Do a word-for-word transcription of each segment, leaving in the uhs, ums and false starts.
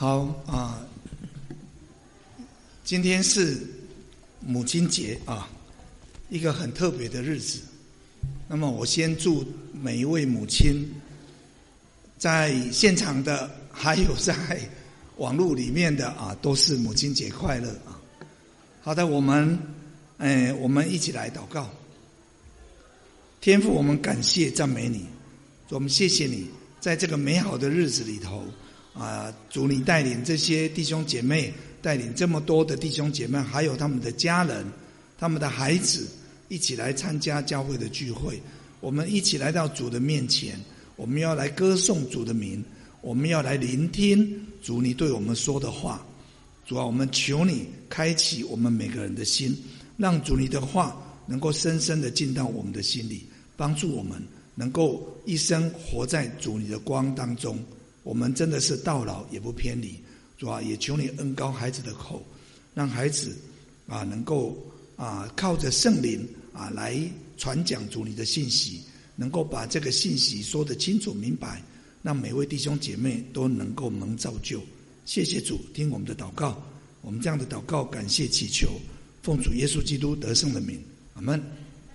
好啊，今天是母亲节啊，一个很特别的日子。那么我先祝每一位母亲，在现场的还有在网络里面的啊，都是母亲节快乐啊！好的，我们哎，我们一起来祷告。天父，我们感谢赞美你，我们谢谢你在这个美好的日子里头啊，主你带领这些弟兄姐妹，带领这么多的弟兄姐妹，还有他们的家人、他们的孩子，一起来参加教会的聚会。我们一起来到主的面前，我们要来歌颂主的名，我们要来聆听主你对我们说的话。主啊，我们求你开启我们每个人的心，让主你的话能够深深的进到我们的心里，帮助我们能够一生活在主你的光当中。我们真的是到老也不偏离。主啊，也求你恩膏孩子的口，让孩子啊能够啊靠着圣灵啊来传讲主你的信息，能够把这个信息说得清楚明白，让每位弟兄姐妹都能够蒙造就。谢谢主，听我们的祷告，我们这样的祷告感谢祈求，奉主耶稣基督得胜的名，阿们。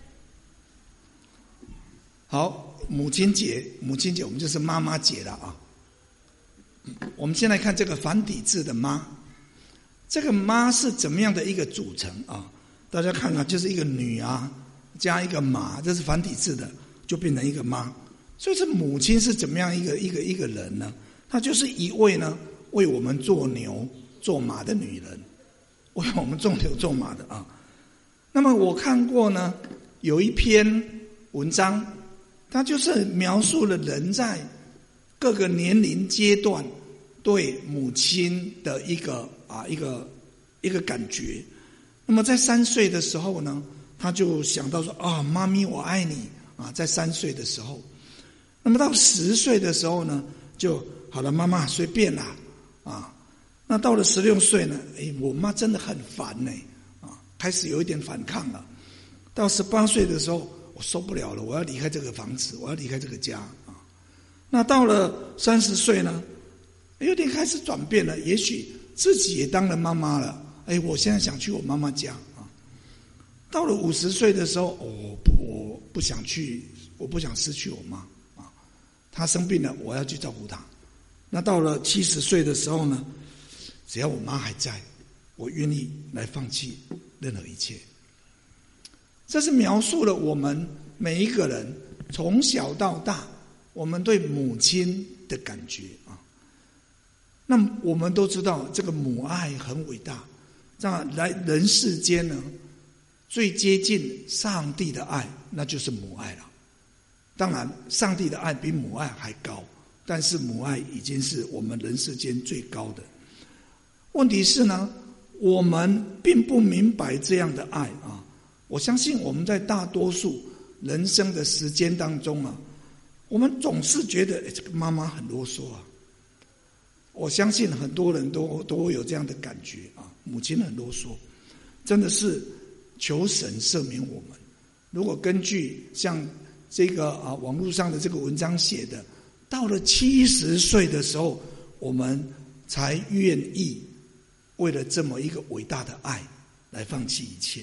好，母亲节，母亲节我们就是妈妈节了啊。我们先来看这个繁体字的妈，这个妈是怎么样的一个组成啊？大家看看，就是一个女啊加一个马，这是繁体字的，就变成一个妈。所以这母亲是怎么样一个一个一个人呢？她就是一位呢为我们做牛做马的女人，为我们做牛做马的啊。那么我看过呢有一篇文章，它就是描述了人在各个年龄阶段对母亲的一个啊一个一个感觉。那么在三岁的时候呢，他就想到说啊，妈咪我爱你啊，在三岁的时候。那么到十岁的时候呢，就好了，妈妈随便啦啊。那到了十六岁呢，哎，我妈真的很烦呢啊，开始有一点反抗了。到十八岁的时候，我受不了了，我要离开这个房子，我要离开这个家啊。那到了三十岁呢，有点开始转变了，也许自己也当了妈妈了。哎，我现在想去我妈妈家啊。到了五十岁的时候，我不，我不想去，我不想失去我妈啊。她生病了，我要去照顾她。那到了七十岁的时候呢，只要我妈还在，我愿意来放弃任何一切。这是描述了我们每一个人从小到大，我们对母亲的感觉啊。那我们都知道，这个母爱很伟大。这样来人世间呢，最接近上帝的爱，那就是母爱了。当然，上帝的爱比母爱还高，但是母爱已经是我们人世间最高的。问题是呢，我们并不明白这样的爱啊。我相信我们在大多数人生的时间当中啊，我们总是觉得，哎，这个妈妈很啰嗦啊。我相信很多人都都会有这样的感觉啊，母亲很啰嗦，真的是求神赦免我们。如果根据像这个啊网络上的这个文章写的，到了七十岁的时候，我们才愿意为了这么一个伟大的爱来放弃一切。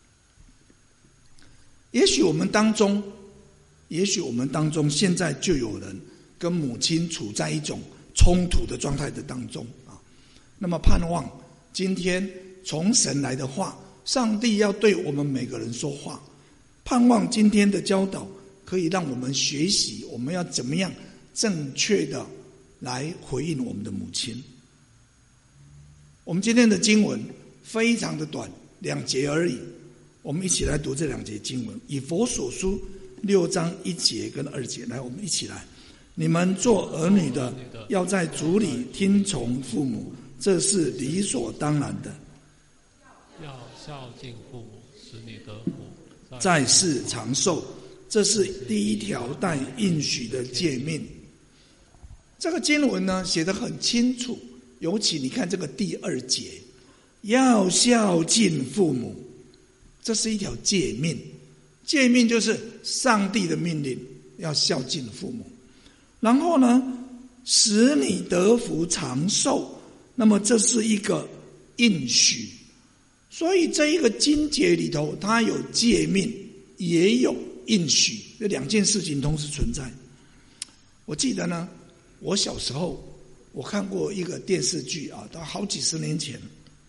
也许我们当中，也许我们当中现在就有人跟母亲处在一种冲突的状态的当中啊。那么盼望今天从神来的话，上帝要对我们每个人说话，盼望今天的教导可以让我们学习，我们要怎么样正确的来回应我们的母亲。我们今天的经文非常的短，两节而已。我们一起来读这两节经文，以弗所书六章一节跟二节，来，我们一起来。你们做儿女的，要在主里听从父母，这是理所当然的。 要孝敬父母，使你得福， 在世长寿，这是第一条带应许的诫命。这个经文呢写得很清楚，尤其你看这个第二节，要孝敬父母，这是一条诫命。诫命就是上帝的命令，要孝敬父母。然后呢，使你得福长寿， 那么这是一个应许。所以这一个经节里头，它有诫命，也有应许，这两件事情同时存在。我记得呢，我小时候我看过一个电视剧啊，到好几十年前。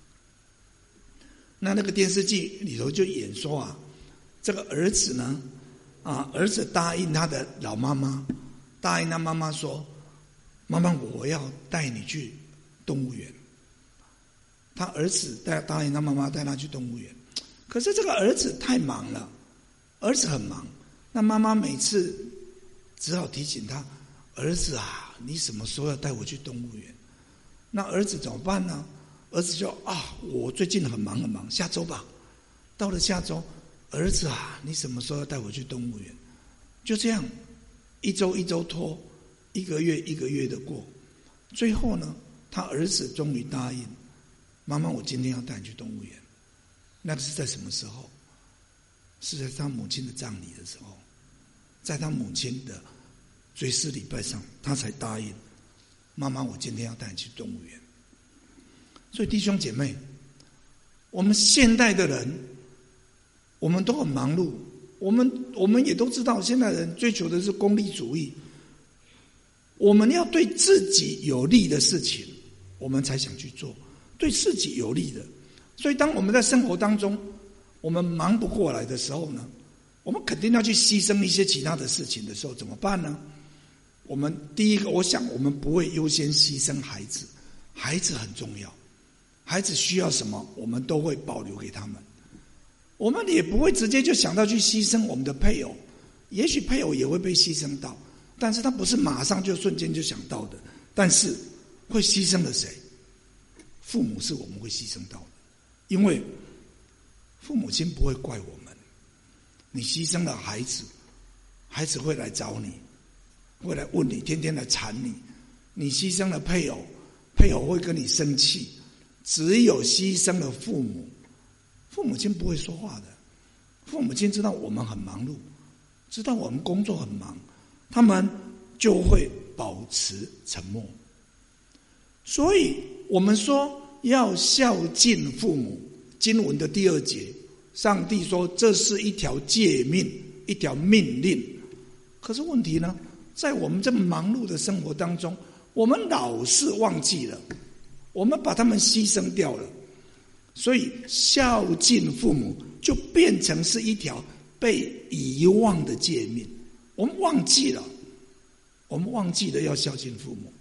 那那个电视剧里头就演说啊，这个儿子呢，啊，儿子答应他的老妈妈，答应他妈妈说：“妈妈，我要带你去动物园。”他儿子带答应他妈妈带他去动物园，可是这个儿子太忙了，儿子很忙，那妈妈每次只好提醒他：“儿子啊，你什么时候要带我去动物园？”那儿子怎么办呢？儿子就啊，我最近很忙很忙，下周吧。到了下周，儿子啊，你什么时候要带我去动物园？就这样，一周一周拖，一个月一个月的过，最后呢，他儿子终于答应。妈妈，我今天要带你去动物园。那是在什么时候？是在他母亲的葬礼的时候，在他母亲的追思礼拜上，他才答应。妈妈，我今天要带你去动物园。所以弟兄姐妹，我们现代的人，我们都很忙碌，我们我们也都知道，现代人追求的是功利主义。我们要对自己有利的事情，我们才想去做。对自己有利的，所以当我们在生活当中我们忙不过来的时候呢，我们肯定要去牺牲一些其他的事情的时候，怎么办呢？我们第一个，我想我们不会优先牺牲孩子，孩子很重要，孩子需要什么我们都会保留给他们，我们也不会直接就想到去牺牲我们的配偶，也许配偶也会被牺牲到，但是他不是马上就瞬间就想到的，但是会牺牲了谁？父母是我们会牺牲到的，因为父母亲不会怪我们。你牺牲了孩子，孩子会来找你，会来问你，天天来缠你。你牺牲了配偶，配偶会跟你生气。只有牺牲了父母，父母亲不会说话的。父母亲知道我们很忙碌，知道我们工作很忙，他们就会保持沉默。所以我们说要孝敬父母，经文的第二节，上帝说这是一条诫命，一条命令。可是问题呢，在我们这么忙碌的生活当中，我们老是忘记了，我们把他们牺牲掉了，所以孝敬父母就变成是一条被遗忘的诫命。我们忘记了，我们忘记了要孝敬父母。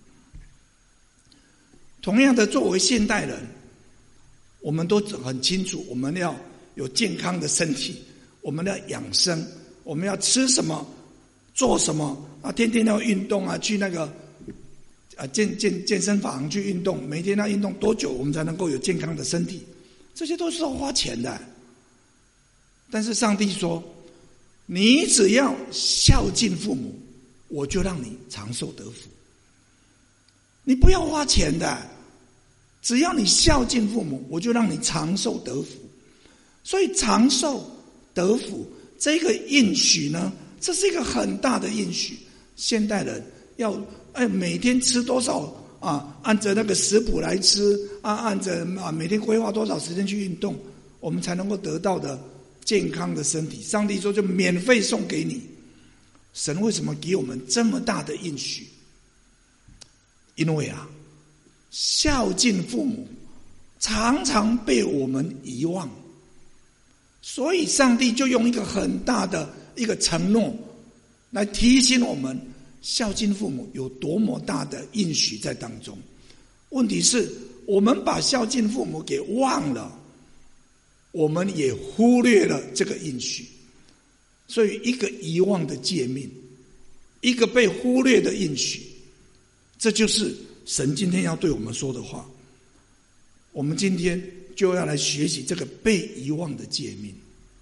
同样的，作为现代人，我们都很清楚，我们要有健康的身体，我们要养生，我们要吃什么，做什么啊？天天要运动啊，去那个啊健健健身房去运动，每天要运动多久，我们才能够有健康的身体？这些都是要花钱的。但是上帝说，你只要孝敬父母，我就让你长寿得福。你不要花钱的，只要你孝敬父母，我就让你长寿得福。所以长寿得福这个应许呢，这是一个很大的应许。现代人要哎每天吃多少啊？按着那个食谱来吃啊，按着啊每天规划多少时间去运动，我们才能够得到的健康的身体。上帝说就免费送给你。神为什么给我们这么大的应许？因为啊，孝敬父母常常被我们遗忘，所以上帝就用一个很大的一个承诺来提醒我们，孝敬父母有多么大的应许在当中。问题是我们把孝敬父母给忘了，我们也忽略了这个应许。所以一个遗忘的诫命，一个被忽略的应许，这就是神今天要对我们说的话。我们今天就要来学习这个被遗忘的诫命。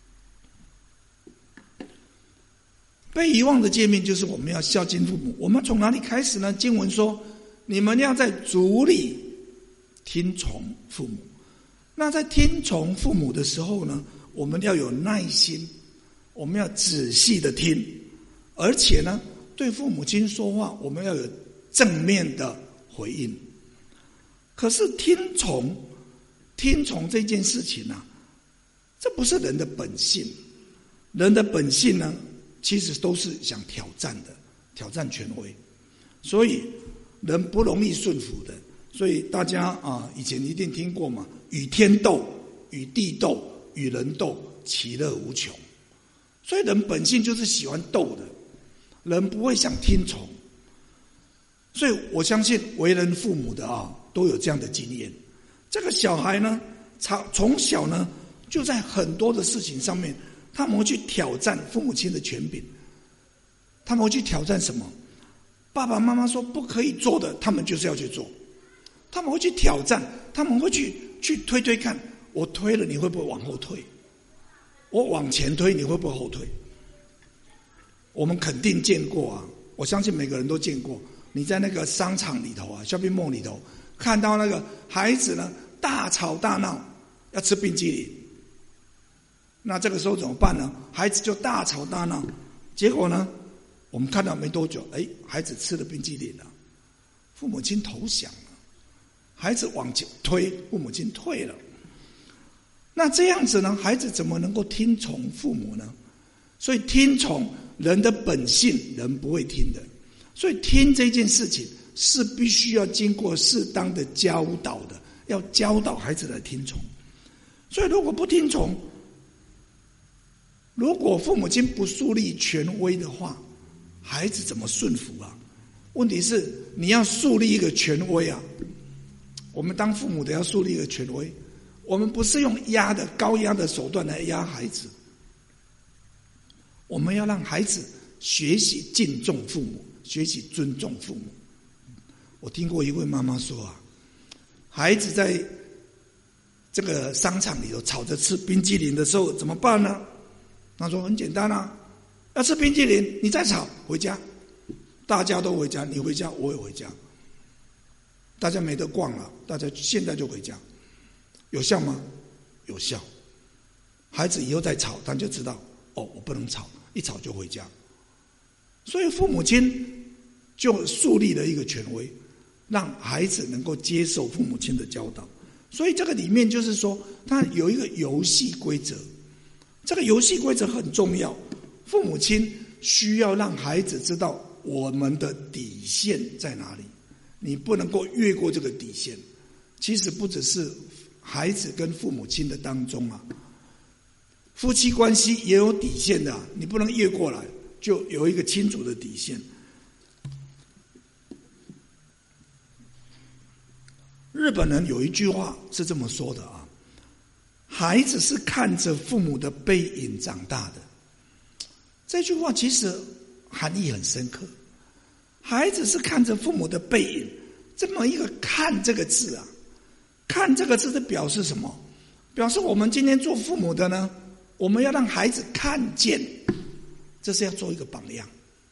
被遗忘的诫命就是我们要孝敬父母。我们从哪里开始呢？经文说，你们要在主里听从父母。那在听从父母的时候呢，我们要有耐心，我们要仔细的听，而且呢，对父母亲说话，我们要有正面的回应。 可是听从，听从这件事情啊，这不是人的本性。人的本性呢，其实都是想挑战的，挑战权威。所以人不容易顺服的。所以大家啊，以前一定听过嘛，与天斗，与地斗，与人斗，其乐无穷。所以人本性就是喜欢斗的，人不会想听从。所以我相信为人父母的啊，都有这样的经验。这个小孩呢，从小呢，就在很多的事情上面，他们会去挑战父母亲的权柄。他们会去挑战什么？爸爸妈妈说不可以做的，他们就是要去做。他们会去挑战，他们会去去推推看，我推了你会不会往后退？我往前推你会不会后退？我们肯定见过啊，我相信每个人都见过。你在那个商场里头啊 shopping mall 里头，看到那个孩子呢大吵大闹，要吃冰淇淋。那这个时候怎么办呢？孩子就大吵大闹，结果呢，我们看到没多久，哎，孩子吃了冰淇淋了，父母亲投降了。孩子往前推，父母亲退了。那这样子呢，孩子怎么能够听从父母呢？所以听从人的本性，人不会听的。所以听这件事情是必须要经过适当的教导的，要教导孩子来听从。所以如果不听从，如果父母亲不树立权威的话，孩子怎么顺服啊？问题是你要树立一个权威啊。我们当父母的要树立一个权威，我们不是用压的高压的手段来压孩子，我们要让孩子学习敬重父母，学习尊重父母。我听过一位妈妈说啊，孩子在这个商场里头吵着吃冰淇淋的时候怎么办呢？她说很简单啊，要吃冰淇淋你再吵回家，大家都回家，你回家我也回家，大家没得逛了，大家现在就回家。有效吗？有效。孩子以后再吵，他就知道哦，我不能吵，一吵就回家。所以父母亲就树立了一个权威，让孩子能够接受父母亲的教导。所以这个里面就是说，他有一个游戏规则，这个游戏规则很重要。父母亲需要让孩子知道我们的底线在哪里，你不能够越过这个底线。其实不只是孩子跟父母亲的当中啊，夫妻关系也有底线的啊，你不能越过来，就有一个清楚的底线。日本人有一句话是这么说的啊，孩子是看着父母的背影长大的。这句话其实含义很深刻，孩子是看着父母的背影，这么一个看这个字啊，看这个字是表示什么？表示我们今天做父母的呢，我们要让孩子看见，这是要做一个榜样。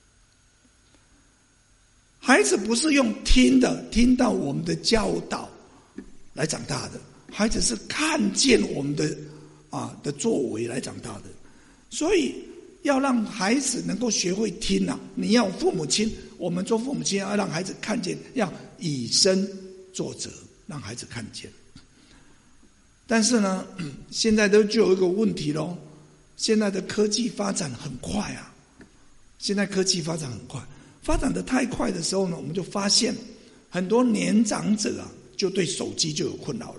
孩子不是用听的，听到我们的教导来长大的，孩子是看见我们的啊的作为来长大的。所以要让孩子能够学会听啊，你要父母亲，我们做父母亲要让孩子看见，要以身作则，让孩子看见。但是呢，现在都就有一个问题咯，现在的科技发展很快啊，现在科技发展很快，发展的太快的时候呢，我们就发现很多年长者啊，就对手机就有困扰了。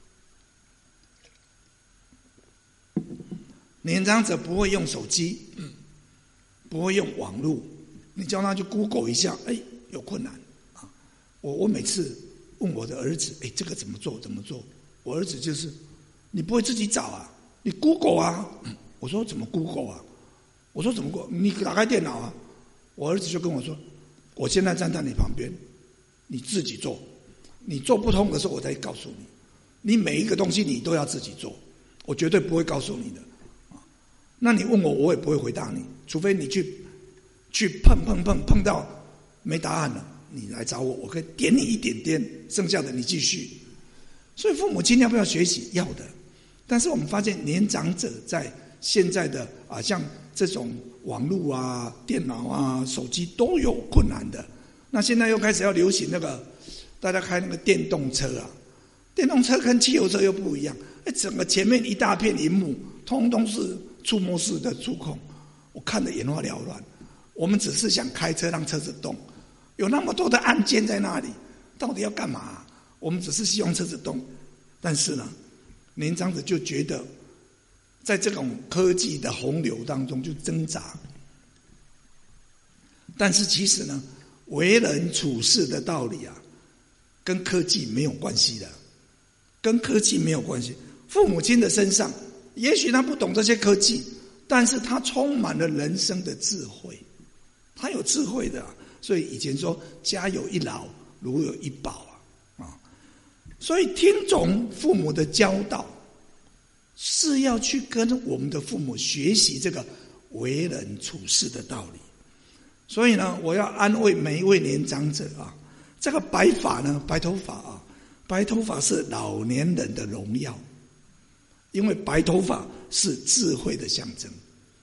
年长者不会用手机，不会用网络，你叫他去 Google 一下，哎，有困难啊！我我每次问我的儿子，哎，这个怎么做？怎么做？我儿子就是，你不会自己找啊？你 Google 啊？我说怎么 Google 啊？我说怎么 Google？ 你打开电脑啊？我儿子就跟我说，我现在站在你旁边，你自己做，你做不通的时候我再告诉你，你每一个东西你都要自己做，我绝对不会告诉你的。那你问我，我也不会回答你，除非你去去碰碰碰碰到没答案了，你来找我，我可以点你一点点，剩下的你继续。所以父母亲要不要学习？要的。但是我们发现年长者在现在的啊，像这种网络啊、电脑啊、手机都有困难的。那现在又开始要流行那个大家开那个电动车啊，电动车跟汽油车又不一样，哎，整个前面一大片萤幕，通通是触摸式的触控，我看得眼花缭乱。我们只是想开车让车子动，有那么多的按键在那里，到底要干嘛啊？我们只是希望车子动，但是呢，年长者就觉得，在这种科技的洪流当中就挣扎。但是其实呢，为人处事的道理啊，跟科技没有关系的，跟科技没有关系。父母亲的身上，也许他不懂这些科技，但是他充满了人生的智慧，他有智慧的啊。所以以前说家有一老，如有一宝啊，啊，所以听从父母的教导，是要去跟我们的父母学习这个为人处事的道理。所以呢，我要安慰每一位年长者啊，这个白发呢，白头发啊，白头发是老年人的荣耀，因为白头发是智慧的象征。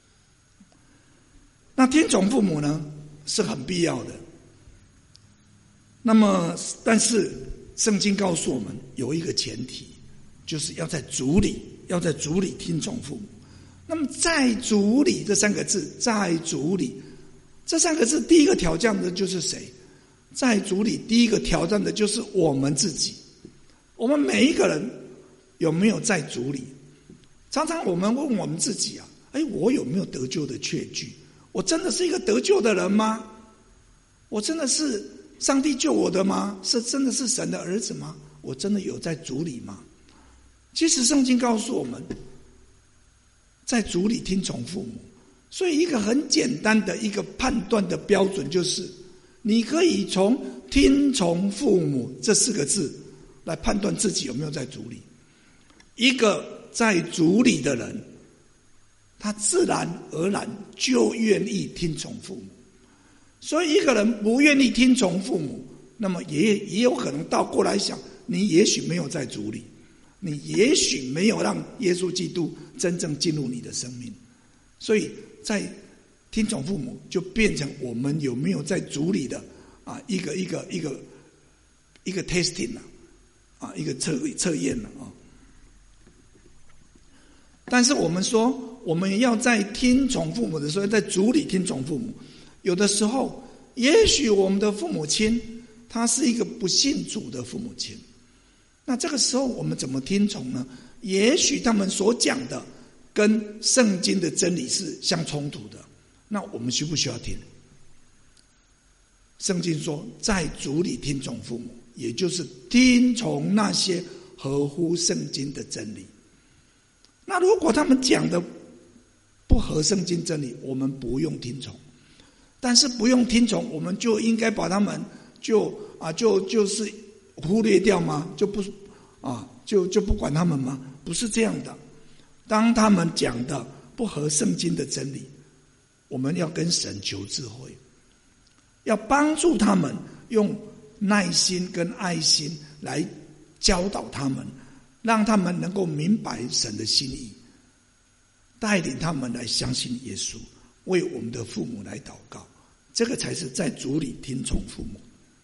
那听从父母呢，是很必要的。那么，但是圣经告诉我们有一个前提，就是要在主里，要在主里听从父母。那么，在主里这三个字，在主里这三个字，第一个挑战的就是谁？在主里，第一个挑战的就是我们自己。我们每一个人有没有在主里？常常我们问我们自己啊，哎，我有没有得救的确据？我真的是一个得救的人吗？我真的是上帝救我的吗？是真的是神的儿子吗？我真的有在主里吗？其实圣经告诉我们，在主里听从父母。所以一个很简单的一个判断的标准就是，你可以从听从父母这四个字来判断自己有没有在主里。一个在主里的人，他自然而然就愿意听从父母。所以一个人不愿意听从父母，那么也也有可能倒过来想，你也许没有在主里，你也许没有让耶稣基督真正进入你的生命。所以在听从父母就变成我们有没有在主里的啊一个一个一个一个 testing 啊，啊一个测测验了啊。但是我们说，我们要在听从父母的时候，在主里听从父母。有的时候，也许我们的父母亲他是一个不信主的父母亲，那这个时候我们怎么听从呢？也许他们所讲的跟圣经的真理是相冲突的，那我们需不需要听？圣经说，在主里听从父母，也就是听从那些合乎圣经的真理。那如果他们讲的不合圣经真理，我们不用听从。但是不用听从，我们就应该把他们就啊就就是忽略掉吗？就不啊就就不管他们吗？不是这样的。当他们讲的不合圣经的真理，我们要跟神求智慧，要帮助他们用耐心跟爱心来教导他们，让他们能够明白神的心意，带领他们来相信耶稣，为我们的父母来祷告。这个才是在主里听从父母。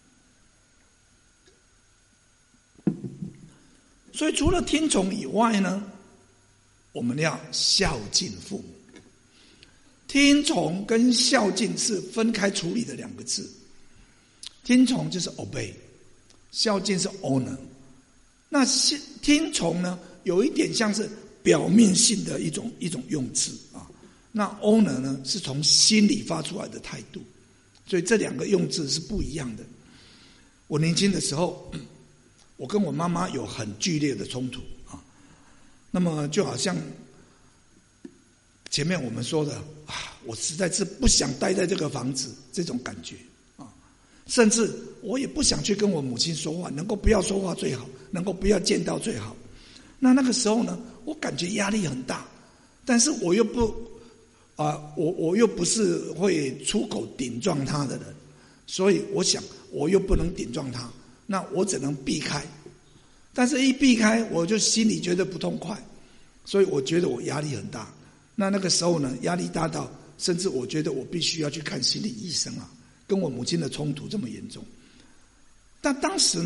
所以除了听从以外呢，我们要孝敬父母。听从跟孝敬是分开处理的两个字。听从就是 obey， 孝敬是 honor。那听从呢，有一点像是表面性的一种一种用词啊。那 honor 呢，是从心里发出来的态度。所以这两个用字是不一样的。我年轻的时候，我跟我妈妈有很剧烈的冲突啊。那么就好像前面我们说的啊，我实在是不想待在这个房子，这种感觉啊，甚至我也不想去跟我母亲说话，能够不要说话最好，能够不要见到最好。那那个时候呢，我感觉压力很大，但是我又不啊，我我又不是会出口顶撞他的人，所以我想我又不能顶撞他，那我只能避开。但是一避开，我就心里觉得不痛快，所以我觉得我压力很大。那那个时候呢，压力大到甚至我觉得我必须要去看心理医生啊，跟我母亲的冲突这么严重。但当时呢，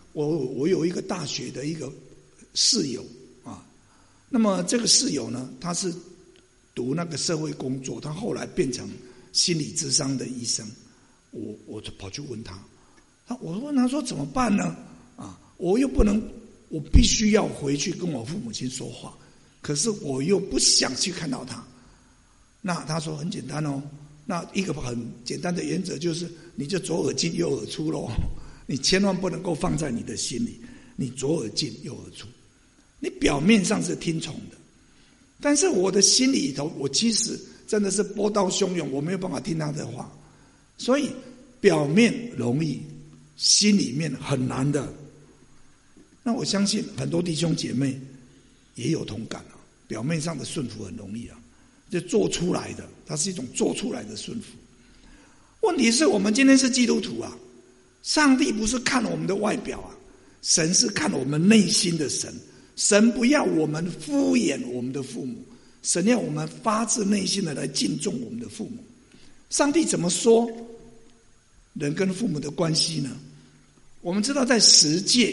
我我有一个大学的一个室友啊，那么这个室友呢，他是读那个社会工作，他后来变成心理咨商的医生。我我就跑去问他，他我问他说怎么办呢？啊，我又不能，我必须要回去跟我父母亲说话，可是我又不想去看到他。那他说很简单哦，那一个很简单的原则就是，你就左耳进右耳出咯，你千万不能够放在你的心里，你左耳进右耳出，你表面上是听从的，但是我的心里头，我其实真的是波涛汹涌，我没有办法听他的话，所以表面容易，心里面很难的。那我相信很多弟兄姐妹也有同感啊，表面上的顺服很容易啊，就做出来的，它是一种做出来的顺服。问题是我们今天是基督徒啊，上帝不是看我们的外表啊，神是看我们内心的神。神不要我们敷衍我们的父母，神要我们发自内心的来敬重我们的父母。上帝怎么说人跟父母的关系呢？我们知道在十诫，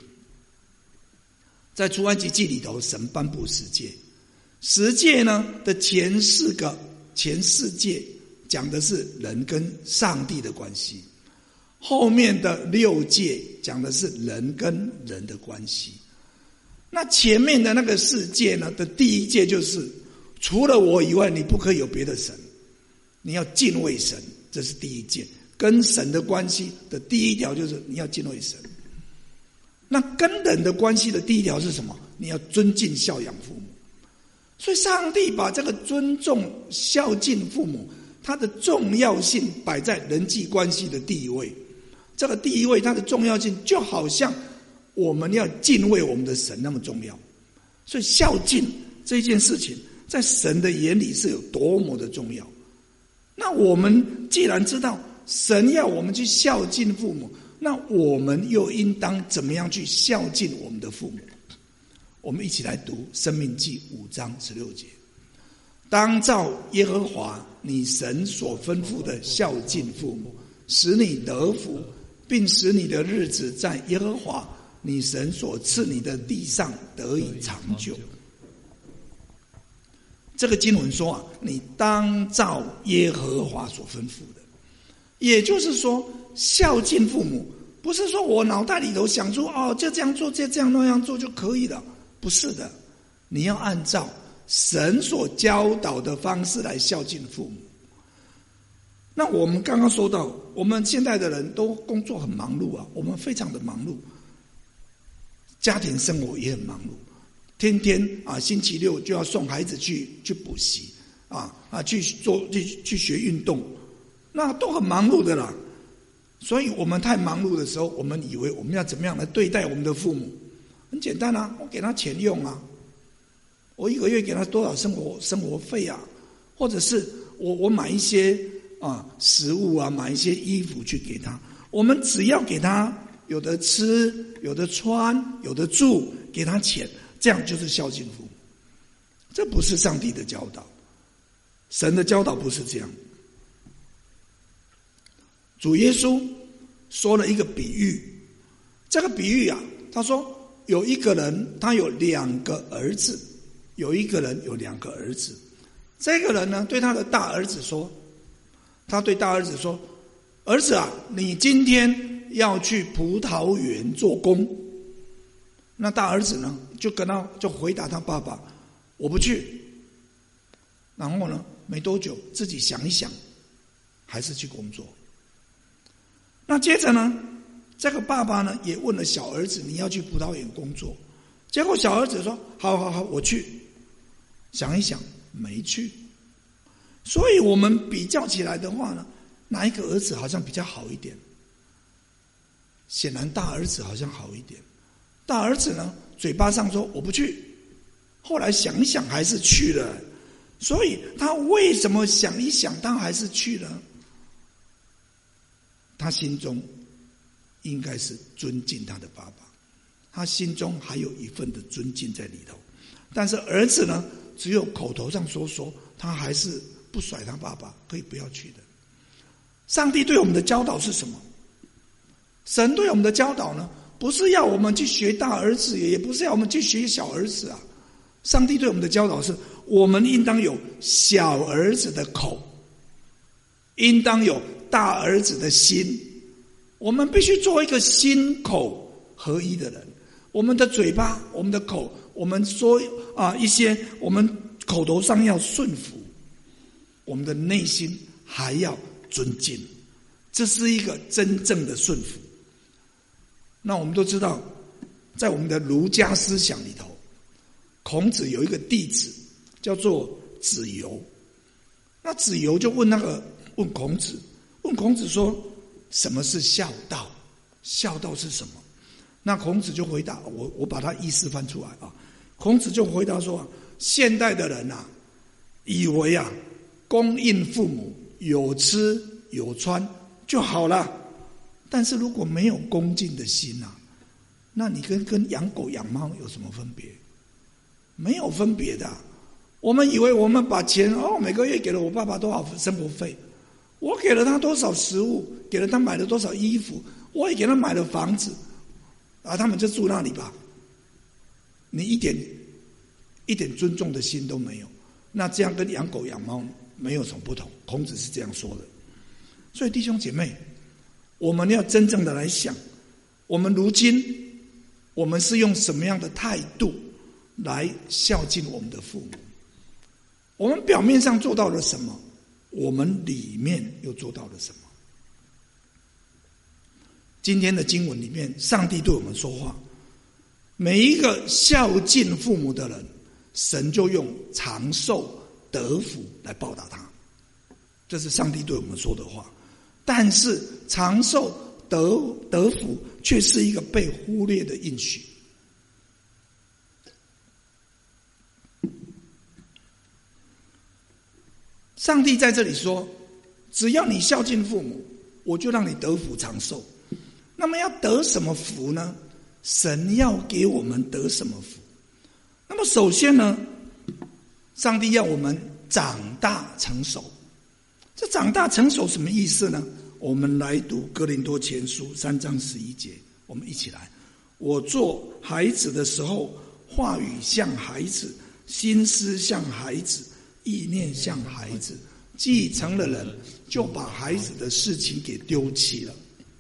在出埃及记里头，神颁布十诫。十诫呢的前四个前四诫讲的是人跟上帝的关系，后面的六诫讲的是人跟人的关系。那前面的那个四诫呢的第一诫就是除了我以外你不可以有别的神，你要敬畏神，这是第一诫。跟神的关系的第一条就是你要敬畏神。那跟人的关系的第一条是什么？你要尊敬孝养父母。所以上帝把这个尊重孝敬父母它的重要性摆在人际关系的第一位。这个第一位它的重要性就好像我们要敬畏我们的神那么重要。所以孝敬这件事情在神的眼里是有多么的重要。那我们既然知道神要我们去孝敬父母，那我们又应当怎么样去孝敬我们的父母？我们一起来读《申命记》五章十六节：当照耶和华你神所吩咐的孝敬父母，使你得福，并使你的日子在耶和华你神所赐你的地上得以长久。这个经文说啊，你当照耶和华所吩咐的，也就是说，孝敬父母不是说我脑袋里头想出哦，就这样做，就这样那样做就可以了，不是的，你要按照神所教导的方式来孝敬父母。那我们刚刚说到，我们现在的人都工作很忙碌啊，我们非常的忙碌，家庭生活也很忙碌，天天啊，星期六就要送孩子去去补习啊啊，去做去去学运动，那都很忙碌的啦。所以我们太忙碌的时候，我们以为我们要怎么样来对待我们的父母？很简单啊，我给他钱用啊，我一个月给他多少生活生活费啊，或者是我我买一些啊食物啊，买一些衣服去给他。我们只要给他有的吃，有的穿，有的住，给他钱，这样就是孝敬父母。这不是上帝的教导，神的教导不是这样。主耶稣说了一个比喻，这个比喻啊，他说有一个人他有两个儿子，有一个人有两个儿子。这个人呢对他的大儿子说，他对大儿子说，儿子啊，你今天要去葡萄园做工。那大儿子呢就跟他就回答他爸爸，我不去。然后呢没多久自己想一想，还是去工作。那接着呢，这个爸爸呢也问了小儿子，你要去葡萄园工作？结果小儿子说，好好好，我去。想一想没去。所以我们比较起来的话呢，哪一个儿子好像比较好一点？显然大儿子好像好一点。大儿子呢嘴巴上说我不去，后来想一想还是去了。所以他为什么想一想他还是去了？他心中应该是尊敬他的爸爸，他心中还有一份的尊敬在里头。但是儿子呢只有口头上说说，他还是不甩他爸爸，可以不要去的。上帝对我们的教导是什么？神对我们的教导呢， 不是要我们去学大儿子，也不是要我们去学小儿子啊。上帝对我们的教导是，我们应当有小儿子的口，应当有大儿子的心。我们必须做一个心口合一的人。我们的嘴巴，我们的口，我们说啊一些，我们口头上要顺服，我们的内心还要尊敬，这是一个真正的顺服。那我们都知道，在我们的儒家思想里头，孔子有一个弟子叫做子游。那子游就问那个问孔子，问孔子说，什么是孝道？孝道是什么？那孔子就回答，我我把他意思翻出来啊。孔子就回答说，现代的人啊，以为啊，供应父母，有吃有穿就好了。但是如果没有恭敬的心啊，那你跟跟养狗养猫有什么分别？没有分别的啊。我们以为我们把钱哦，每个月给了我爸爸多少生活费，我给了他多少食物，给了他买了多少衣服，我也给他买了房子，啊，他们就住那里吧。你一点一点尊重的心都没有，那这样跟养狗养猫没有什么不同。孔子是这样说的。所以弟兄姐妹，我们要真正的来想，我们如今我们是用什么样的态度来孝敬我们的父母？我们表面上做到了什么？我们里面又做到了什么？今天的经文里面，上帝对我们说话，每一个孝敬父母的人，神就用长寿得福来报答他。这是上帝对我们说的话。但是长寿得得福却是一个被忽略的应许。上帝在这里说，只要你孝敬父母，我就让你得福长寿。那么要得什么福呢？神要给我们得什么福？那么首先呢，上帝要我们长大成熟。这长大成熟什么意思呢？我们来读哥林多前书三章十一节，我们一起来。我做孩子的时候，话语像孩子，心思像孩子，意念像孩子，既成了人，就把孩子的事情给丢弃了。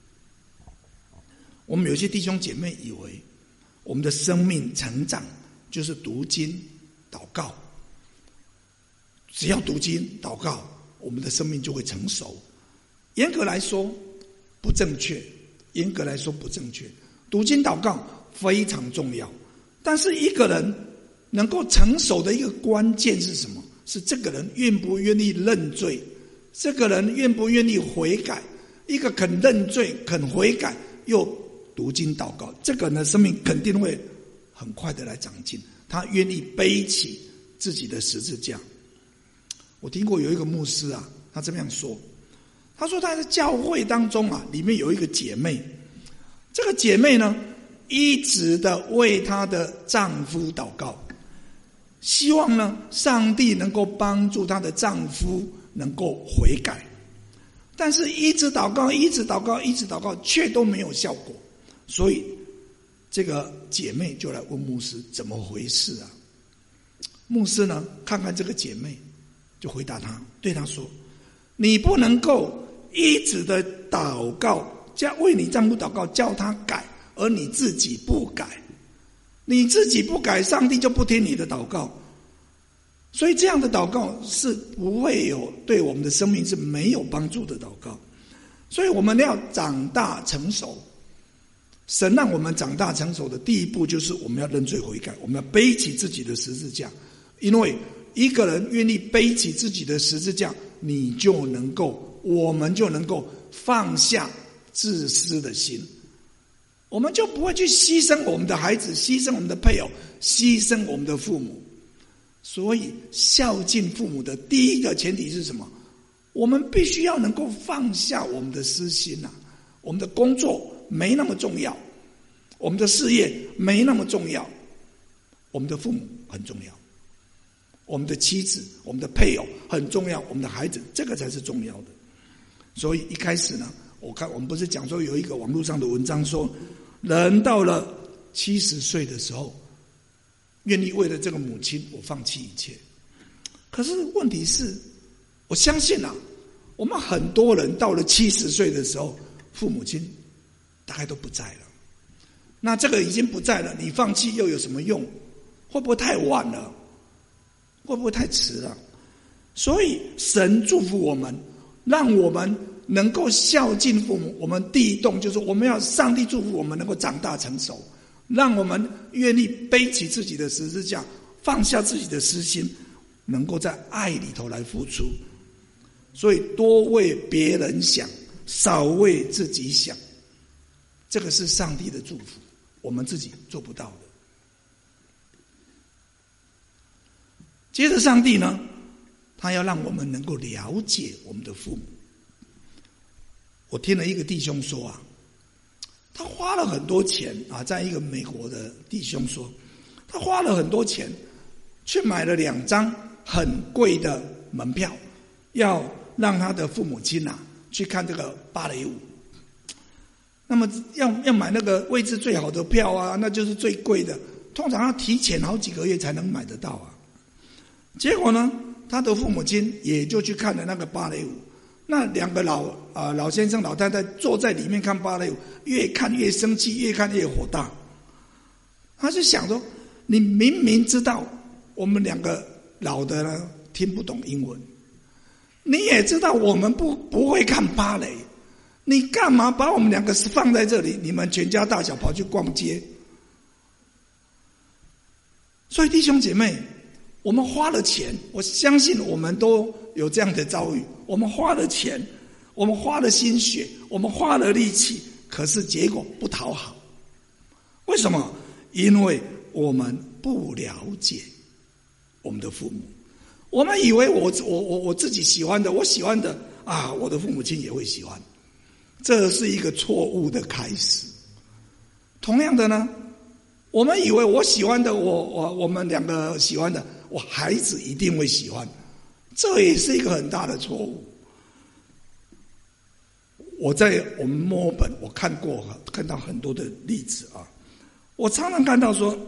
我们有些弟兄姐妹以为我们的生命成长就是读经祷告，只要读经祷告，我们的生命就会成熟。严格来说不正确，严格来说不正确。读经祷告非常重要，但是一个人能够成熟的一个关键是什么？是这个人愿不愿意认罪，这个人愿不愿意悔改。一个肯认罪肯悔改又读经祷告，这个人的生命肯定会很快的来长进。他愿意背起自己的十字架。我听过有一个牧师啊，他这么样说，他说他在教会当中啊，里面有一个姐妹，这个姐妹呢一直的为她的丈夫祷告，希望呢上帝能够帮助她的丈夫能够悔改，但是一直祷告一直祷告一直祷告却都没有效果。所以这个姐妹就来问牧师怎么回事啊？牧师呢看看这个姐妹，就回答她，对她说，你不能够一直的祷告，叫为你丈夫祷告叫他改，而你自己不改，你自己不改，上帝就不听你的祷告。所以这样的祷告是不会有，对我们的生命是没有帮助的祷告。所以我们要长大成熟，神让我们长大成熟的第一步就是我们要认罪悔改，我们要背起自己的十字架。因为一个人愿意背起自己的十字架，你就能够，我们就能够放下自私的心，我们就不会去牺牲我们的孩子，牺牲我们的配偶，牺牲我们的父母。所以孝敬父母的第一个前提是什么？我们必须要能够放下我们的私心啊，我们的工作没那么重要，我们的事业没那么重要，我们的父母很重要，我们的妻子我们的配偶很重要，我们的孩子这个才是重要的。所以一开始呢，我看我们不是讲说有一个网络上的文章说， 人到了七十岁的时候，愿意为了这个母亲，我放弃一切。可是问题是，我相信啊，我们很多人到了七十岁的时候，父母亲大概都不在了。那这个已经不在了，你放弃又有什么用？会不会太晚了？会不会太迟了？所以神祝福我们，让我们能够孝敬父母。我们第一动就是我们要上帝祝福我们能够长大成熟，让我们愿意背起自己的十字架，放下自己的私心，能够在爱里头来付出。所以多为别人想，少为自己想，这个是上帝的祝福，我们自己做不到的。接着上帝呢，他要让我们能够了解我们的父母。我听了一个弟兄说啊，他花了很多钱啊，在一个美国的弟兄说，他花了很多钱去买了两张很贵的门票，要让他的父母亲啊去看这个芭蕾舞。那么要要买那个位置最好的票啊，那就是最贵的，通常要提前好几个月才能买得到啊。结果呢，他的父母亲也就去看了那个芭蕾舞。那两个老啊、呃、老先生老太太坐在里面看芭蕾舞，越看越生气，越看越火大。他就想说，你明明知道我们两个老的呢听不懂英文，你也知道我们不不会看芭蕾，你干嘛把我们两个放在这里？你们全家大小跑去逛街。所以弟兄姐妹，我们花了钱，我相信我们都有这样的遭遇。我们花了钱，我们花了心血，我们花了力气，可是结果不讨好。为什么？因为我们不了解我们的父母。我们以为我我我我自己喜欢的，我喜欢的啊，我的父母亲也会喜欢。这是一个错误的开始。同样的呢，我们以为我喜欢的，我我我们两个喜欢的，我孩子一定会喜欢，这也是一个很大的错误。我在我们墨尔本，我看过看到很多的例子啊，我常常看到说，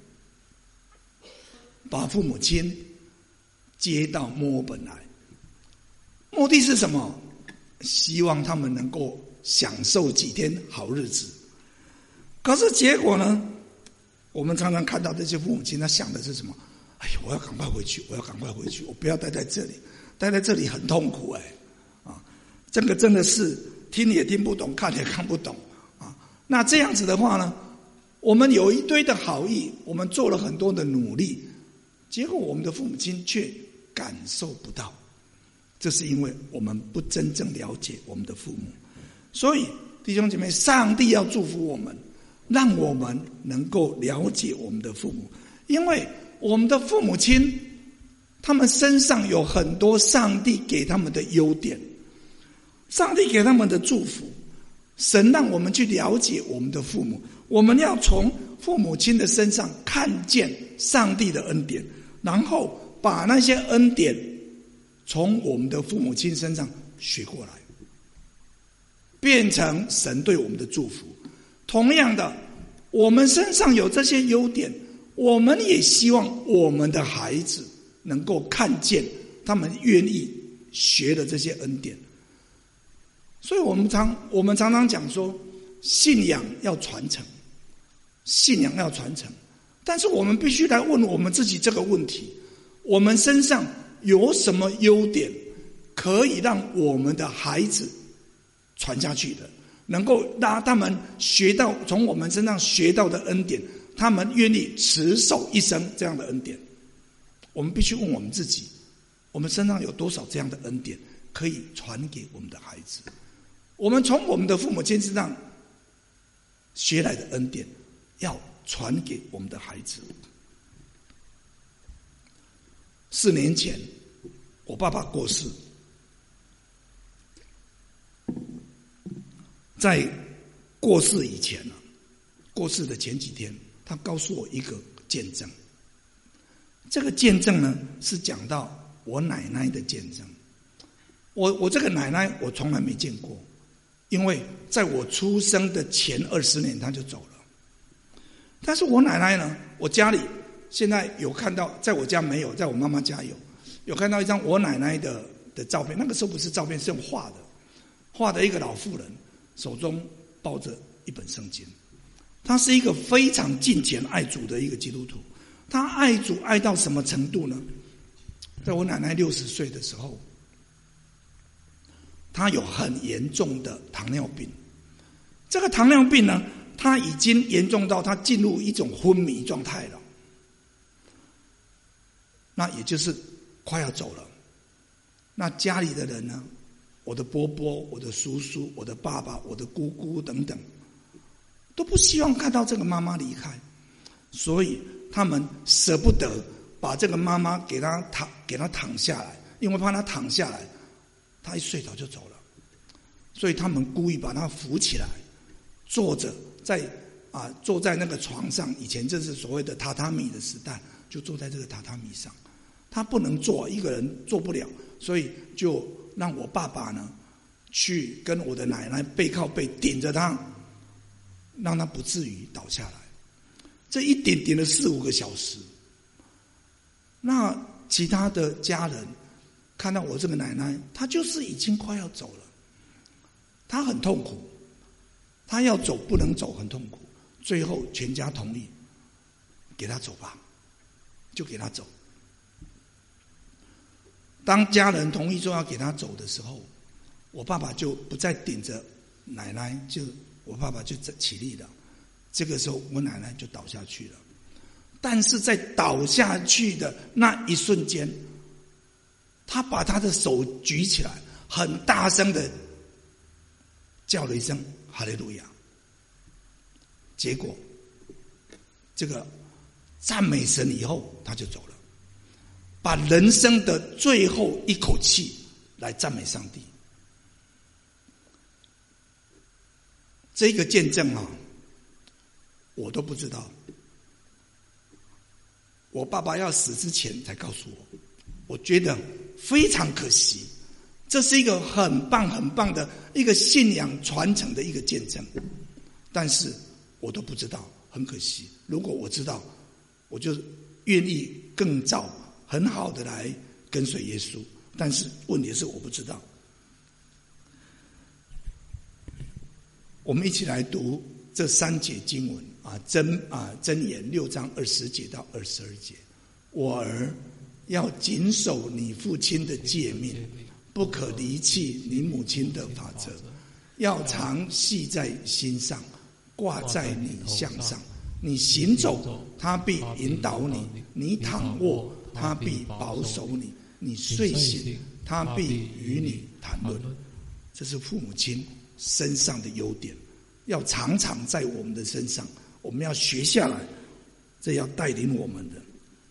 把父母亲接到墨尔本来，目的是什么？希望他们能够享受几天好日子。可是结果呢？我们常常看到这些父母亲，他想的是什么？哎呀，我要赶快回去，我要赶快回去，我不要待在这里，待在这里很痛苦哎，啊，这个真的是听也听不懂，看也看不懂啊。那这样子的话呢，我们有一堆的好意，我们做了很多的努力，结果我们的父母亲却感受不到，这是因为我们不真正了解我们的父母。所以弟兄姐妹，上帝要祝福我们，让我们能够了解我们的父母，因为我们的父母亲，他们身上有很多上帝给他们的优点，上帝给他们的祝福。神让我们去了解我们的父母，我们要从父母亲的身上看见上帝的恩典，然后把那些恩典从我们的父母亲身上学过来，变成神对我们的祝福。同样的，我们身上有这些优点，我们也希望我们的孩子能够看见，他们愿意学的这些恩典。所以我们常我们常常讲说，信仰要传承，信仰要传承。但是我们必须来问我们自己这个问题：我们身上有什么优点，可以让我们的孩子传下去的？能够让他们学到从我们身上学到的恩典，他们愿意持守一生这样的恩典。我们必须问我们自己，我们身上有多少这样的恩典可以传给我们的孩子？我们从我们的父母亲身上学来的恩典，要传给我们的孩子。四年前，我爸爸过世，在过世以前，过世的前几天，他告诉我一个见证。这个见证呢，是讲到我奶奶的见证。我我这个奶奶，我从来没见过。 因为在我出生的前二十年他就走了。但是我奶奶呢，我家里现在有看到，在我家没有，在我妈妈家有，有看到一张我奶奶的的照片。那个时候不是照片，是用画的，画的一个老妇人手中抱着一本圣经。她是一个非常敬虔爱主的一个基督徒。她爱主爱到什么程度呢？在我奶奶六十岁的时候，她有很严重的糖尿病。这个糖尿病呢，她已经严重到她进入一种昏迷状态了，那也就是快要走了。那家里的人呢，我的伯伯、我的叔叔、我的爸爸、我的姑姑等等，都不希望看到这个妈妈离开，所以他们舍不得把这个妈妈给她躺给她躺下来，因为怕她躺下来，她一睡着就走了，所以他们故意把她扶起来，坐着在啊坐在那个床上。以前这是所谓的榻榻米的时代，就坐在这个榻榻米上。他不能坐，一个人坐不了，所以就让我爸爸呢去跟我的奶奶背靠背顶着他，让他不至于倒下来。这一顶顶了四五个小时。那其他的家人看到我这个奶奶，她就是已经快要走了，她很痛苦，她要走不能走，很痛苦。最后全家同意，给她走吧，就给她走。当家人同意说要给他走的时候，我爸爸就不再顶着奶奶，就我爸爸就起立了。这个时候我奶奶就倒下去了。但是在倒下去的那一瞬间，他把他的手举起来，很大声的叫了一声哈利路亚。结果这个赞美神以后，他就走了，把人生的最后一口气来赞美上帝。这个见证啊，我都不知道。我爸爸要死之前才告诉我，我觉得非常可惜。这是一个很棒很棒的一个信仰传承的一个见证，但是我都不知道，很可惜。如果我知道，我就愿意更早很好的来跟随耶稣，但是问题是我不知道。我们一起来读这三节经文啊，箴啊箴言六章二十节到二十二节。我儿，要谨守你父亲的诫命，不可离弃你母亲的法则，要常系在心上，挂在你项上。你行走，他必引导你；你躺卧，他必保守你；你睡醒，他必与你谈论。这是父母亲身上的优点，要常常在我们的身上，我们要学下来，这要带领我们的。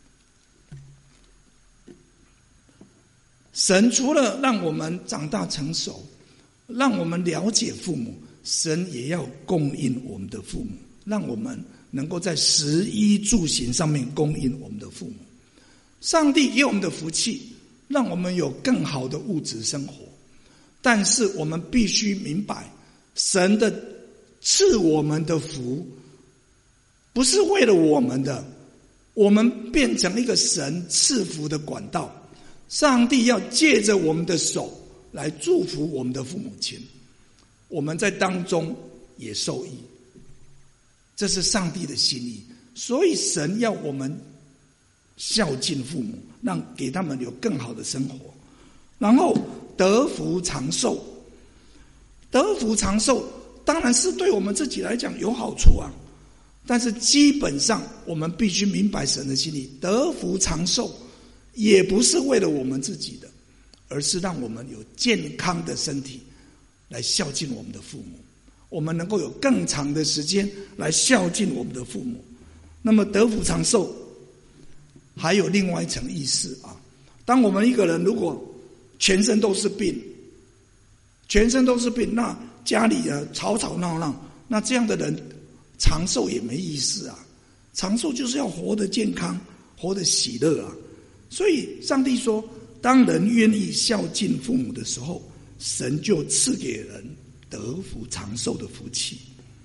神除了让我们长大成熟，让我们了解父母，神也要供应我们的父母，让我们能够在食衣住行上面供应我们的父母。上帝给我们的福气，让我们有更好的物质生活，但是我们必须明白，神的赐我们的福不是为了我们的，我们变成一个神赐福的管道。上帝要借着我们的手来祝福我们的父母亲，我们在当中也受益，这是上帝的心意。所以神要我们孝敬父母，让给他们有更好的生活，然后得福长寿。得福长寿当然是对我们自己来讲有好处啊，但是基本上我们必须明白神的心意，得福长寿也不是为了我们自己的，而是让我们有健康的身体来孝敬我们的父母，我们能够有更长的时间来孝敬我们的父母。那么得福长寿还有另外一层意思啊，当我们一个人如果全身都是病，全身都是病，那家里啊吵吵闹闹，那这样的人长寿也没意思啊。长寿就是要活得健康，活得喜乐啊。所以上帝说，当人愿意孝敬父母的时候，神就赐给人得福长寿的福气。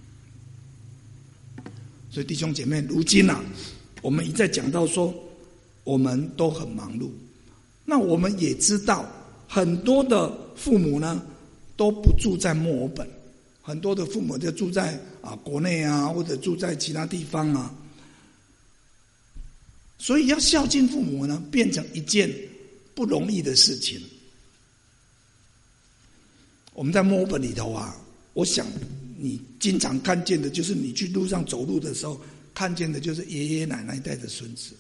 所以弟兄姐妹，如今啊，我们一再讲到说，我们都很忙碌，那我们也知道很多的父母呢都不住在墨尔本，很多的父母就住在啊国内啊，或者住在其他地方啊。所以要孝敬父母呢，变成一件不容易的事情。我们在墨尔本里头啊，我想你经常看见的就是你去路上走路的时候，看见的就是爷爷奶奶带着孙子。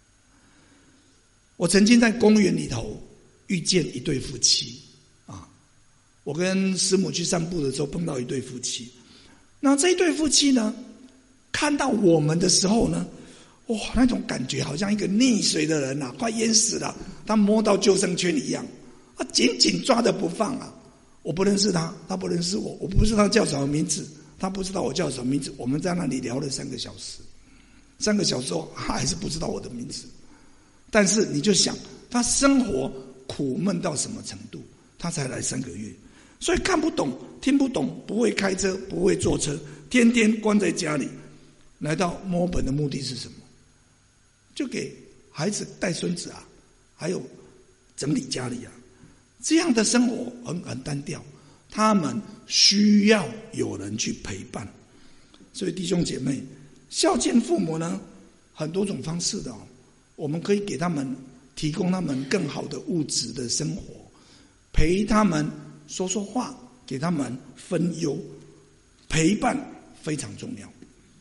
我曾经在公园里头遇见一对夫妻啊，我跟师母去散步的时候碰到一对夫妻。那这一对夫妻呢，看到我们的时候呢，哇，那种感觉好像一个溺水的人啊，快淹死了，他摸到救生圈一样，他紧紧抓着不放啊。我不认识他，他不认识我，我不知道叫什么名字，他不知道我叫什么名字。我们在那里聊了三个小时，三个小时后他还是不知道我的名字。但是你就想，他生活苦闷到什么程度，他才来三个月，所以看不懂、听不懂，不会开车，不会坐车，天天关在家里。来到墨尔本的目的是什么？就给孩子带孙子啊，还有整理家里啊。这样的生活很很单调，他们需要有人去陪伴。所以弟兄姐妹，孝敬父母呢，很多种方式的哦。我们可以给他们提供他们更好的物质的生活，陪他们说说话，给他们分忧，陪伴非常重要。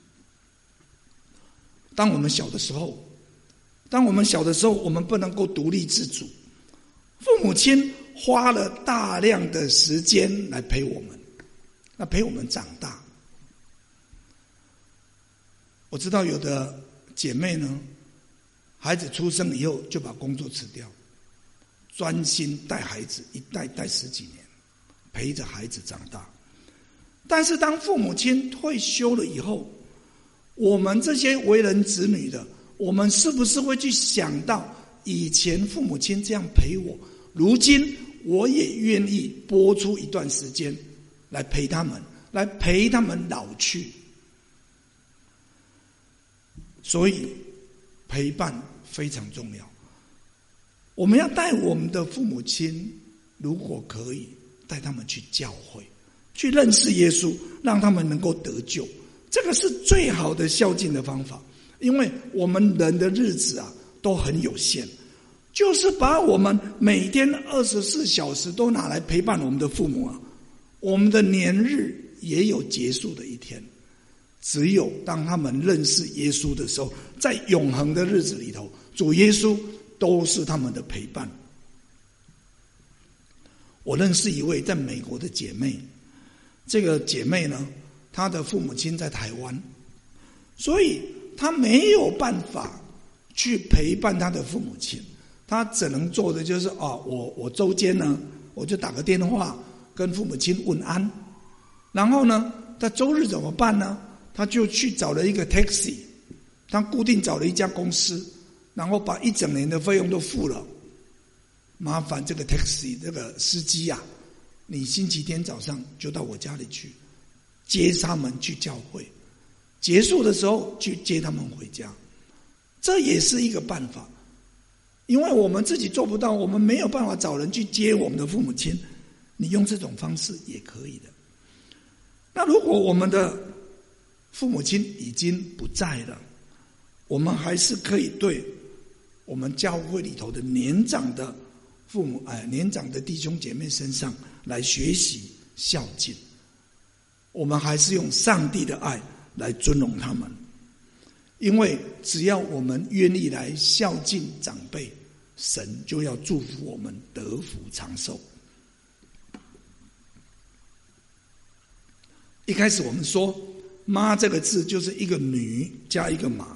当我们小的时候，当我们小的时候，我们不能够独立自主，父母亲花了大量的时间来陪我们，那陪我们长大。我知道有的姐妹呢，孩子出生以后就把工作辞掉，专心带孩子，一带带十几年，陪着孩子长大。但是当父母亲退休了以后，我们这些为人子女的，我们是不是会去想到以前父母亲这样陪我，如今我也愿意拨出一段时间来陪他们，来陪他们老去。所以陪伴非常重要。我们要带我们的父母亲，如果可以带他们去教会，去认识耶稣，让他们能够得救，这个是最好的孝敬的方法。因为我们人的日子啊都很有限，就是把我们每天二十四小时都拿来陪伴我们的父母啊，我们的年日也有结束的一天。只有当他们认识耶稣的时候，在永恒的日子里头，主耶稣都是他们的陪伴。我认识一位在美国的姐妹，这个姐妹呢，她的父母亲在台湾，所以她没有办法去陪伴她的父母亲，她只能做的就是啊，我我周间呢，我就打个电话跟父母亲问安，然后呢，她周日怎么办呢？他就去找了一个 taxi， 他固定找了一家公司，然后把一整年的费用都付了。麻烦这个 taxi 这个司机啊，你星期天早上就到我家里去，接他们去教会，结束的时候去接他们回家。这也是一个办法，因为我们自己做不到，我们没有办法找人去接我们的父母亲，你用这种方式也可以的。那如果我们的父母亲已经不在了，我们还是可以对我们教会里头的年长的父母、哎，年长的弟兄姐妹身上来学习孝敬。我们还是用上帝的爱来尊荣他们，因为只要我们愿意来孝敬长辈，神就要祝福我们得福长寿。一开始我们说妈这个字就是一个女加一个马，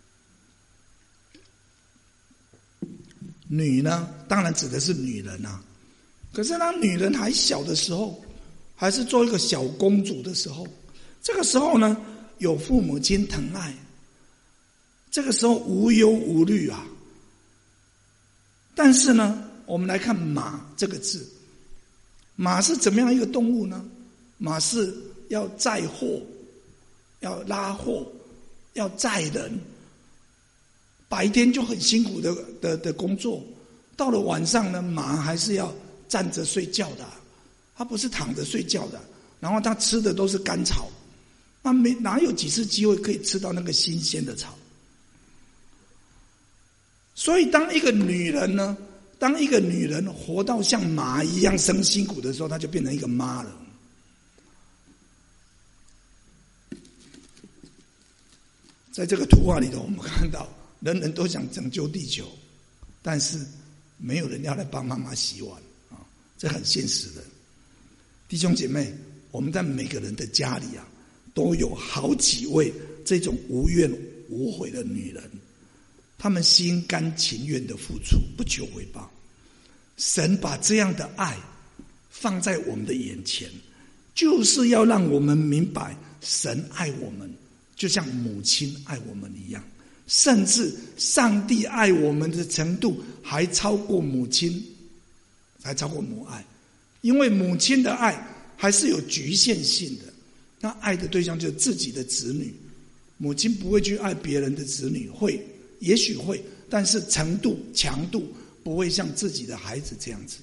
女呢当然指的是女人啊，可是当女人还小的时候，还是做一个小公主的时候，这个时候呢有父母亲疼爱，这个时候无忧无虑啊。但是呢我们来看马这个字，马是怎么样一个动物呢？ 马是要载货，要拉货，要载人，白天就很辛苦的的的工作，到了晚上呢，马还是要站着睡觉的，它不是躺着睡觉的。然后它吃的都是干草，那没哪有几次机会可以吃到那个新鲜的草？所以，当一个女人呢，当一个女人活到像马一样生辛苦的时候，她就变成一个妈了。在这个图画里头，我们看到人人都想拯救地球，但是没有人要来帮妈妈洗碗啊，这很现实的。弟兄姐妹，我们在每个人的家里啊，都有好几位这种无怨无悔的女人，她们心甘情愿的付出，不求回报。神把这样的爱放在我们的眼前，就是要让我们明白神爱我们，就像母亲爱我们一样，甚至上帝爱我们的程度还超过母亲，还超过母爱。因为母亲的爱还是有局限性的，那爱的对象就是自己的子女，母亲不会去爱别人的子女，会，也许会，但是程度、强度不会像自己的孩子这样子。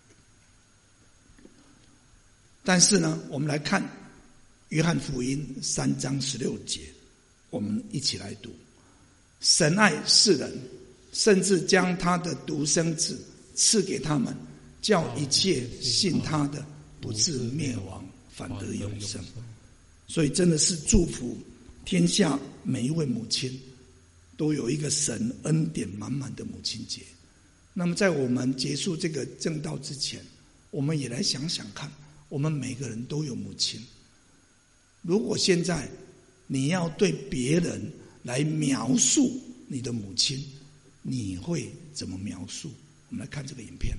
但是呢，我们来看约翰福音三章十六节，我们一起来读：神爱世人，甚至将他的独生子赐给他们，叫一切信他的不至灭亡，反得永生。所以真的是祝福天下每一位母亲都有一个神恩典满满的母亲节。那么在我们结束这个正道之前，我们也来想想看，我们每个人都有母亲。如果现在你要对别人来描述你的母亲，你会怎么描述？我们来看这个影片。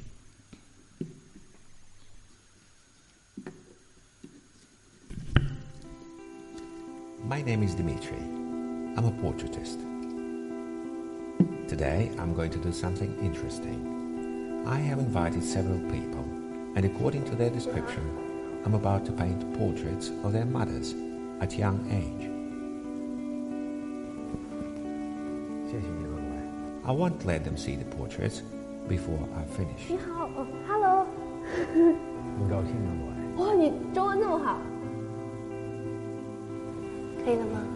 My name is Dimitri. I'm a portraitist. Today I'm going to do something interesting. I have invited several people, and according to their description, I'm about to paint portraits of their mothers at young age. 谢谢你，各位。I won't let them see the portraits before I finish. 你好，哦 ，Hello。 很高兴啊，各位。 哇，你中文那么好。可以了吗？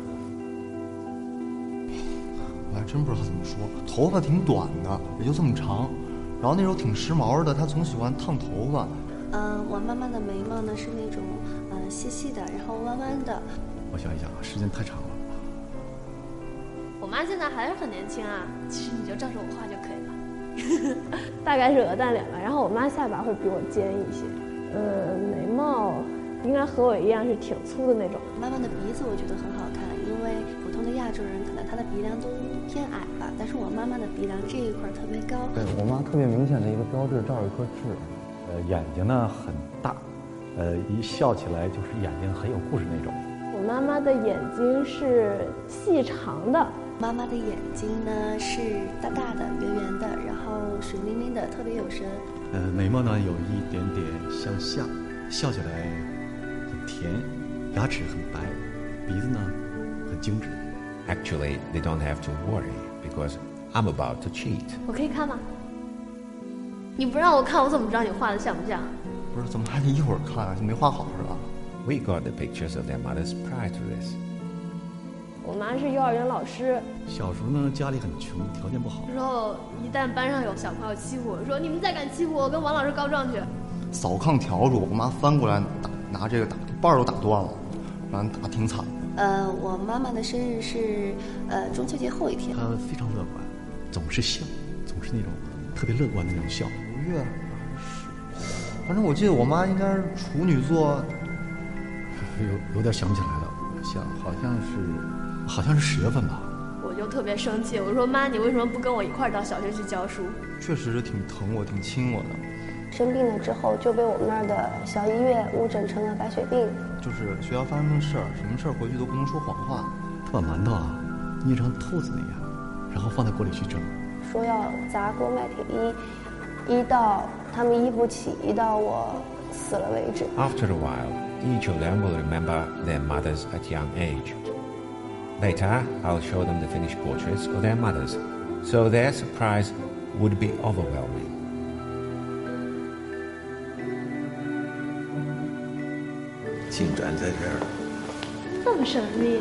我还真不知道怎么说。头发挺短的，也就这么长，然后那时候挺时髦的，他总喜欢烫头发。 嗯、呃，我妈妈的眉毛呢是那种呃细细的，然后弯弯的。 我想一想啊，时间太长了。 我妈现在还是很年轻啊，其实你就照着我画就可以了。大概是鹅蛋脸吧，然后我妈下巴会比我尖一些，呃，眉毛应该和我一样是挺粗的那种。 妈妈的鼻子我觉得很好看，因为普通的亚洲人可能她的鼻梁都偏矮吧，但是我妈妈的鼻梁这一块特别高。 对我妈特别明显的一个标志，这儿有一颗痣，呃，眼睛呢很大，呃，一笑起来就是眼睛很有故事那种。 我妈妈的眼睛是细长的， 妈妈的眼睛呢是大大的、圆圆的，然后水灵灵的，特别有神。 呃，眉毛呢有一点点向下，笑起来很甜，牙齿很白，鼻子呢很精致。 Actually, they don't have to worry because I'm about to cheat. 我可以看吗？你不让我看，我怎么知道你画的像不像？ 不是，怎么还得一会儿看啊？就没画好是吧？ We got the pictures of their mothers prior to this. 我妈是幼儿园老师， 小时候呢家里很穷，条件不好。 然后一旦班上有小朋友欺负我，说你们再敢欺负我，跟王老师告状去。 扫炕笤帚，我妈翻过来打，拿这个打，把儿都打断了，反正打挺惨。 呃，我妈妈的生日是呃中秋节后一天。 她非常乐观，总是笑，总是那种特别乐观的那种笑。五月十，反正我记得我妈应该是处女座，有有点想不起来了，想好像是好像是十月份吧。 我就特别生气，我说妈，你为什么不跟我一块儿到小学去教书？ 确实是挺疼我，挺亲我的。 生病了之后就被我们那儿的小医院误诊成了白血病。 就是学校发生的事儿，什么事儿回去都不能说谎话。他把馒头啊捏成兔子那样，然后放在锅里去蒸。 说要砸锅卖铁一，一到他们医不起，一到我死了为止。 After a while, each of them will remember their mothers at young age. Later, I'll show them the finished portraits of their mothers, so their surprise would be overwhelming. 进展在这儿， 这么神秘。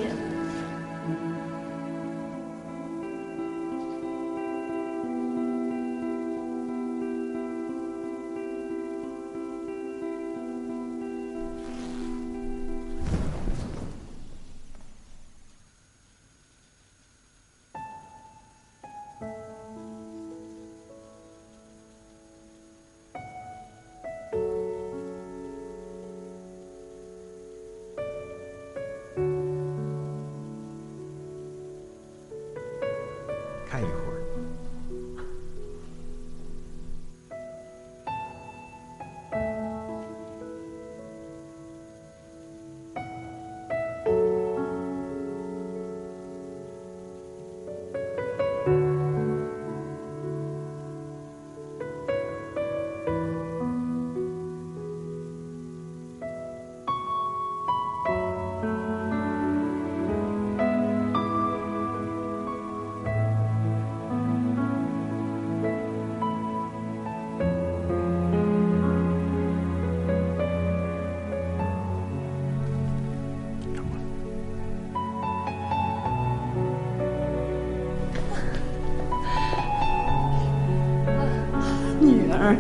看一会儿。 女儿。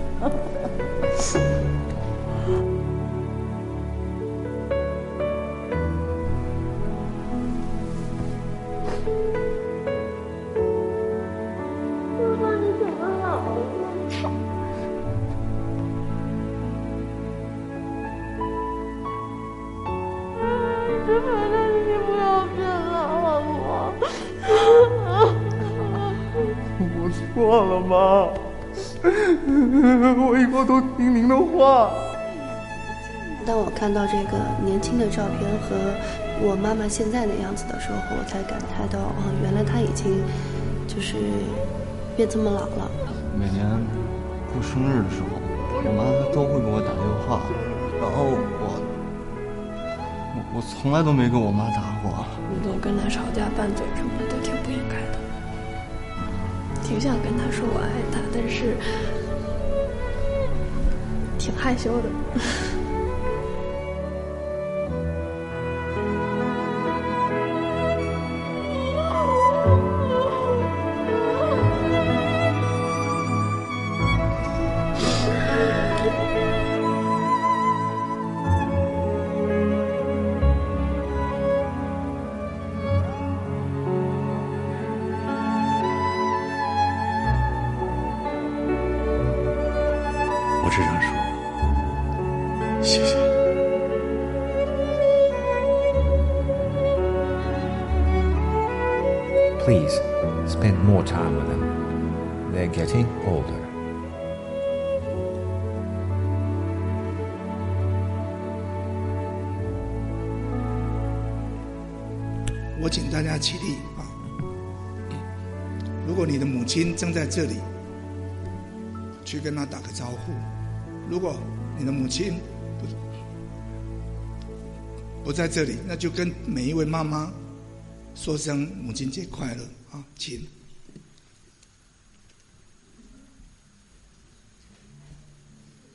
妈妈，你怎么好了？一直陪着你，你不要变老好不好？ 我错了，妈。我以后都听您的话。 当我看到这个年轻的照片和我妈妈现在的样子的时候，我才感慨到，哦，原来她已经就是变这么老了。 每年过生日的时候，我妈都会给我打电话，然后我我我从来都没给我妈打过。 你总跟她吵架拌嘴什么的，都挺不应该的。挺想跟她说我爱她，但是挺害羞的。 我只想说，谢谢。 Please spend more time with them. They're getting older. 我请大家起立啊！如果你的母亲正在这里，去跟她打个招呼。如果你的母亲不不在这里，那就跟每一位妈妈说声母亲节快乐啊，请。